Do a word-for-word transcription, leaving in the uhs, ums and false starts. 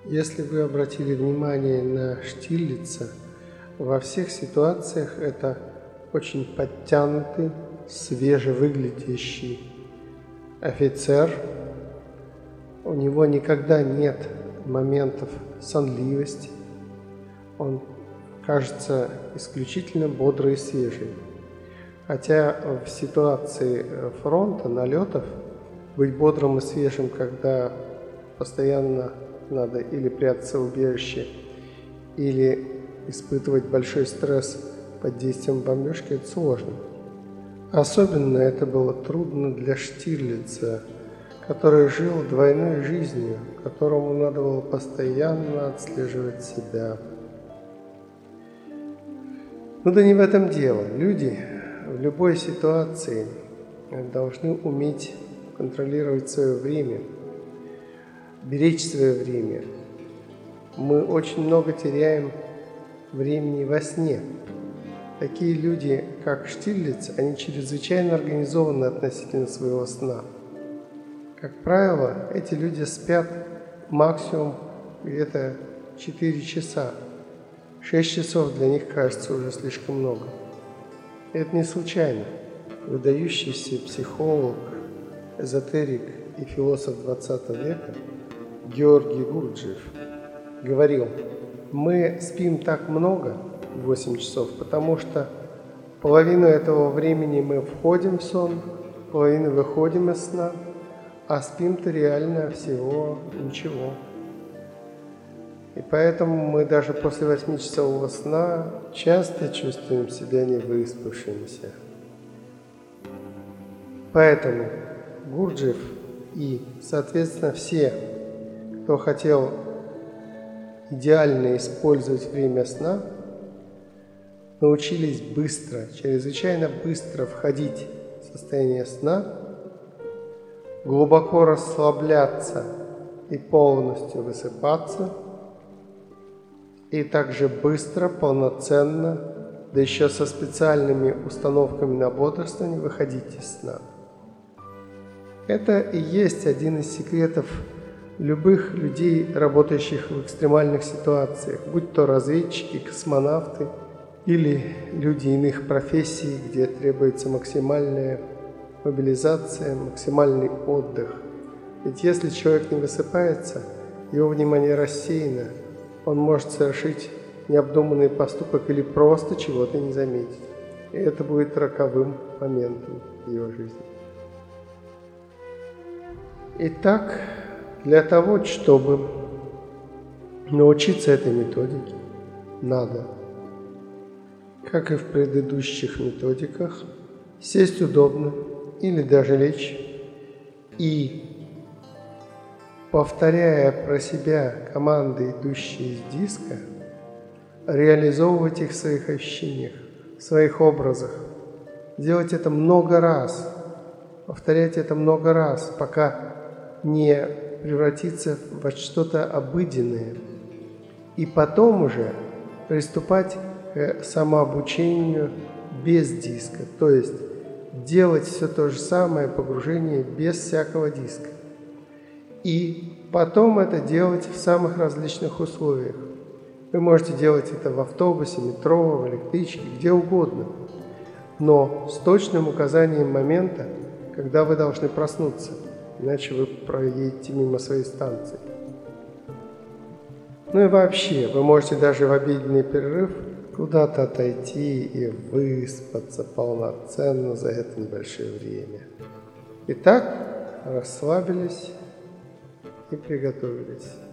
Если вы обратили внимание на Штирлица, во всех ситуациях это очень подтянутый, свежевыглядящий офицер. У него никогда нет моментов сонливости. Он кажется исключительно бодрый и свежий. Хотя в ситуации фронта, налетов, быть бодрым и свежим, когда постоянно надо или прятаться в убежище, или испытывать большой стресс под действием бомбежки, это сложно. Особенно это было трудно для Штирлица, который жил двойной жизнью, которому надо было постоянно отслеживать себя. Но да не в этом дело. Люди в любой ситуации должны уметь контролировать свое время, беречь свое время. Мы очень много теряем времени во сне. Такие люди, как Штирлиц, они чрезвычайно организованы относительно своего сна. Как правило, эти люди спят максимум где-то четыре часа. шесть часов для них кажется уже слишком много. И это не случайно. Выдающийся психолог, эзотерик и философ двадцатого века Георгий Гурджиев говорил: мы спим так много, восемь часов, потому что половину этого времени мы входим в сон, половину выходим из сна, а спим-то реально всего ничего. И поэтому мы даже после восьмичасового сна часто чувствуем себя невыспавшимися. Поэтому Гурджиев и, соответственно, все, кто хотел идеально использовать время сна, научились быстро, чрезвычайно быстро входить в состояние сна, глубоко расслабляться и полностью высыпаться, и также быстро, полноценно, да еще со специальными установками на бодрствование выходить из сна. Это и есть один из секретов любых людей, работающих в экстремальных ситуациях, будь то разведчики, космонавты или люди иных профессий, где требуется максимальная мобилизация, максимальный отдых. Ведь если человек не высыпается, его внимание рассеяно, он может совершить необдуманный поступок или просто чего-то не заметить. И это будет роковым моментом в его жизни. Итак, для того, чтобы научиться этой методике, надо, как и в предыдущих методиках, сесть удобно или даже лечь и, повторяя про себя команды, идущие из диска, реализовывать их в своих ощущениях, в своих образах. Делать это много раз, повторять это много раз, пока не превратится во что-то обыденное. И потом уже приступать к самообучению без диска, то есть делать все то же самое погружение без всякого диска. И потом это делать в самых различных условиях. Вы можете делать это в автобусе, метро, в электричке, где угодно, но с точным указанием момента, когда вы должны проснуться, иначе вы проедете мимо своей станции. Ну и вообще, вы можете даже в обеденный перерыв куда-то отойти и выспаться полноценно за это небольшое время. Итак, расслабились и приготовились.